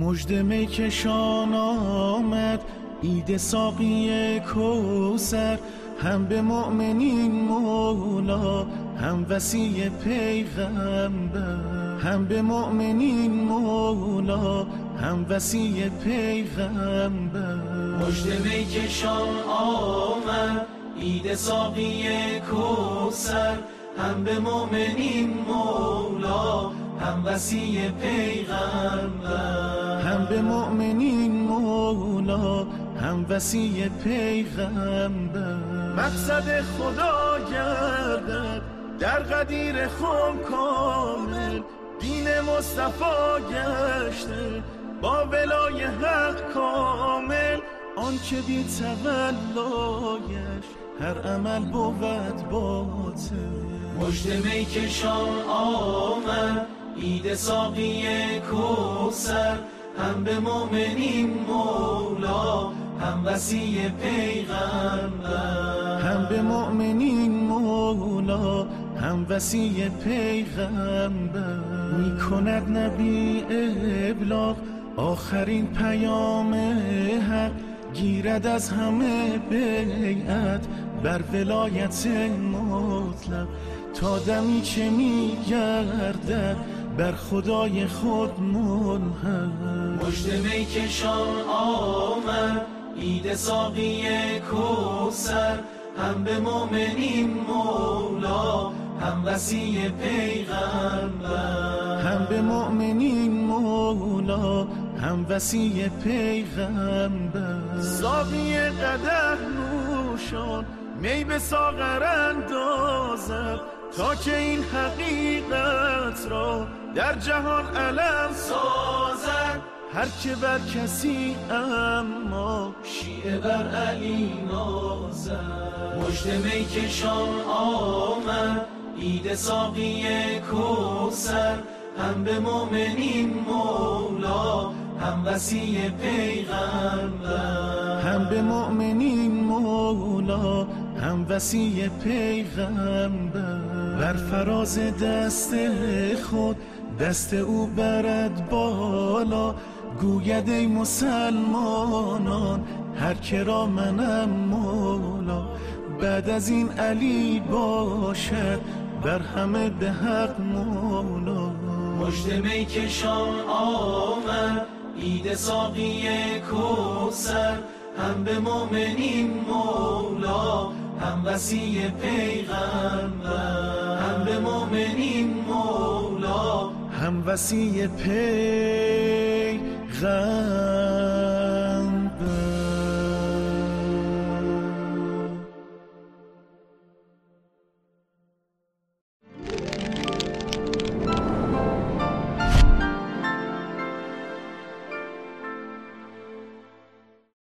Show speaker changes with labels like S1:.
S1: مژده میکشان آمد عید ساقی کوثر، هم به مؤمنین مولا هم وصی پیغمبر، هم به مؤمنین مولا هم وصی پیغمبر.
S2: مژده میکشان آمد عید ساقی کوثر، هم به مؤمنین مولا هم وصی پیغمبر،
S1: هم به مؤمنین مولا هم وصی پیغمبر. مقصد خدا گردد در غدیر خم کامل، دین مصطفی گشته با ولای حق کامل. آنچه بی تولایش هر عمل بود باطل.
S2: مژده میکشان آمد عید ساقی کوثر، هم به مؤمنین مولا هم وصی پیغمبر،
S1: هم به مؤمنین مولا هم وصی پیغمبر. میکند نبی ابلاغ آخرین پیام حق، گیرد از همه بیعت بر ولایت مطلق. تا دمی که میگردد بر خدای خود منحق.
S2: مژده میکشان آمد عید ساقی کوثر، هم به مؤمنین مولا هم وصی پیغمبر،
S1: هم به مؤمنین مولا هم وصی پیغمبر. ساقی قدح نوشان می به ساغر اندازد، تا که این حقیقت را در جهان علم سازد. هر که بر کسی اما
S2: شیعه بر علی نازد. مژده میکشان آمد عید ساقی کوثر، هم به مؤمنین مولا هم وصی پیغمبر،
S1: هم به مؤمنین مولا هم وصی پیغمبر. بر فراز دست خود دست او برد بالا، گوید ای مسلمانان هر که را منم مولا. بعد از این علی باشد بر همه به حق مولا.
S2: مژده میکشان آمد عید ساقی کوثر، هم به مؤمنین مولا هم وصی پیغمبر، هم به مؤمنین مولا
S1: هم وصی پیغمبر.